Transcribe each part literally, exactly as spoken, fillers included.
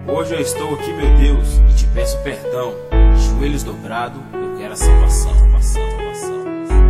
Hoje eu estou aqui, meu Deus, e te peço perdão. De joelhos dobrados, eu quero a salvação, salvação, salvação.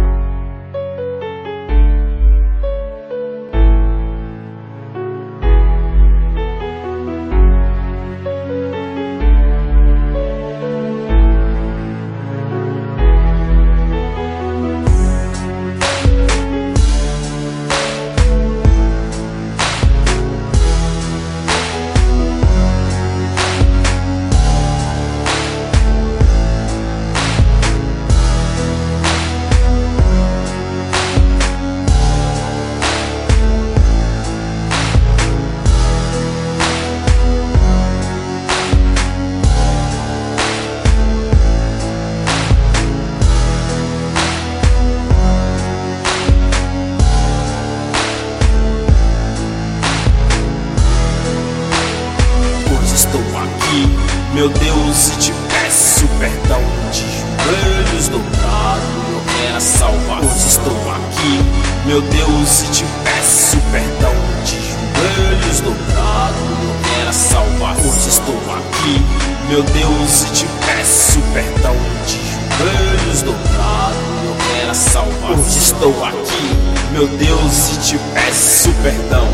Estou aqui, meu Deus, e te peço perdão. De joelhos dobrados, eu quero a salvação. Hoje estou aqui, meu Deus, e te peço perdão. De joelhos dobrados, eu quero a salvação. Hoje estou aqui, meu Deus, e te peço perdão. De joelhos dobrados, eu quero a salvação. Hoje estou aqui, meu Deus, e te peço perdão.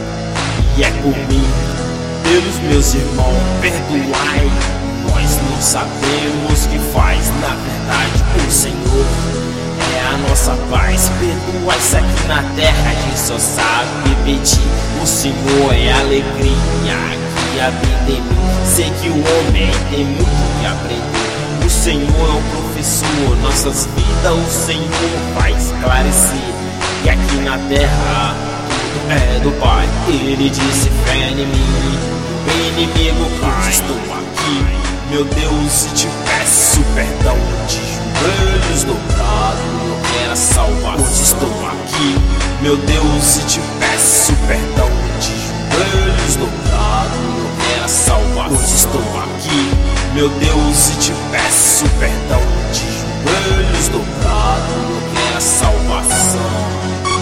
E é por mim, pelos meus irmãos, perdoai. Nós não sabemos o que faz. Na verdade, o Senhor é a nossa paz. Perdoai-se aqui na terra, a gente só sabe pedir. O Senhor é a alegria que habita em mim. Sei que o homem tem muito que aprender. O Senhor é o professor, nossas vidas o Senhor vai esclarecer. E aqui na terra tudo é do Pai. Ele disse: fé em mim, o inimigo cai. Estou aqui, meu Deus, e te peço perdão. De joelhos dobrados, eu quero a salvação. Hoje estou aqui, meu Deus, e te peço perdão. De joelhos dobrados, eu quero a salvação. Hoje estou aqui, meu Deus, e te peço perdão. De joelhos dobrados, eu quero a salvação.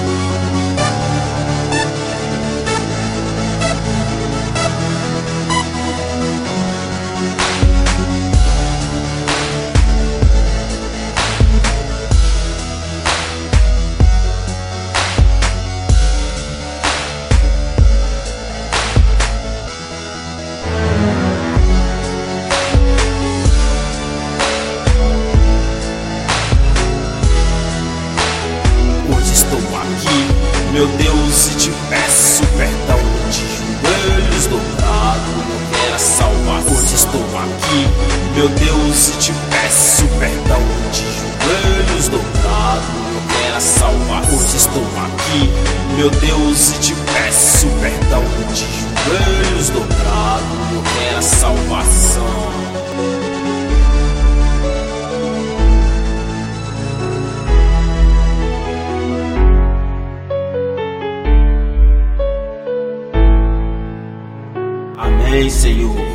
Meu Deus, e te peço perdão. De joelhos dobrados, eu quero a salvação. Hoje estou aqui, meu Deus, e te peço perdão. De joelhos dobrados, eu quero a salvação. Hoje estou aqui, meu Deus, e te peço perdão. De joelhos dobrados, eu quero a salvação. Amém, Senhor.